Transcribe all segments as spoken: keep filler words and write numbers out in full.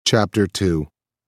Chapter two.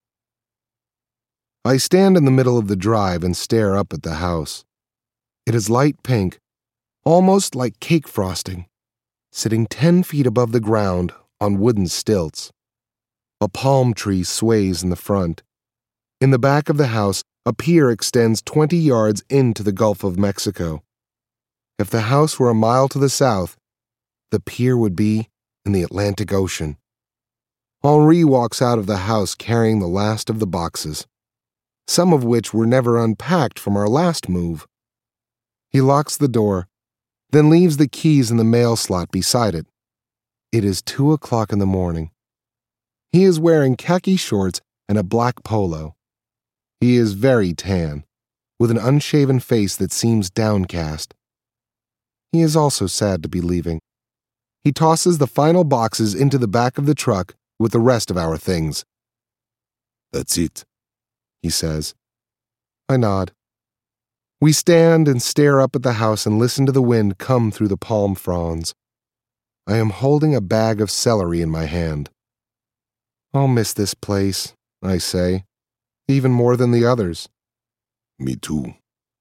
I stand in the middle of the drive and stare up at the house. It is light pink, almost like cake frosting, sitting ten feet above the ground on wooden stilts. A palm tree sways in the front. In the back of the house, a pier extends twenty yards into the Gulf of Mexico. If the house were a mile to the south, the pier would be in the Atlantic Ocean. Henri walks out of the house carrying the last of the boxes, some of which were never unpacked from our last move. He locks the door, then leaves the keys in the mail slot beside it. It is two o'clock in the morning. He is wearing khaki shorts and a black polo. He is very tan, with an unshaven face that seems downcast. He is also sad to be leaving. He tosses the final boxes into the back of the truck with the rest of our things. "That's it," he says. I nod. We stand and stare up at the house and listen to the wind come through the palm fronds. I am holding a bag of celery in my hand. I'll miss this place, I say, even more than the others. "Me too."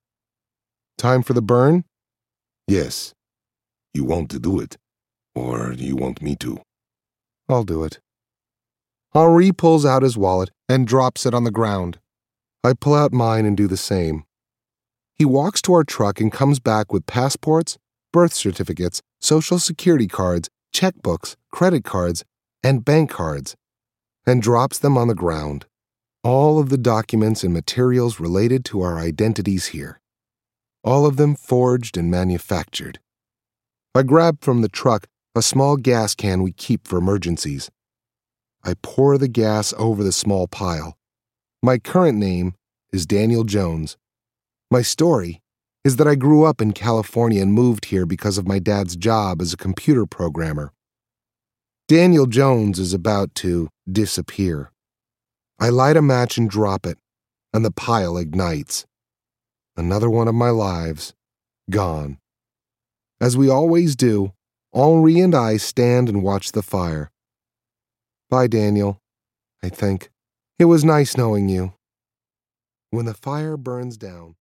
Time for the burn? "Yes. You want to do it, or you want me to?" I'll do it. Henri pulls out his wallet and drops it on the ground. I pull out mine and do the same. He walks to our truck and comes back with passports, birth certificates, social security cards, checkbooks, credit cards, and bank cards, and drops them on the ground. All of the documents and materials related to our identities here. All of them forged and manufactured. I grab from the truck a small gas can we keep for emergencies. I pour the gas over the small pile. My current name is Daniel Jones. My story is that I grew up in California and moved here because of my dad's job as a computer programmer. Daniel Jones is about to disappear. I light a match and drop it, and the pile ignites. Another one of my lives, gone. As we always do, Henri and I stand and watch the fire. Bye, Daniel, I think. It was nice knowing you. When the fire burns down,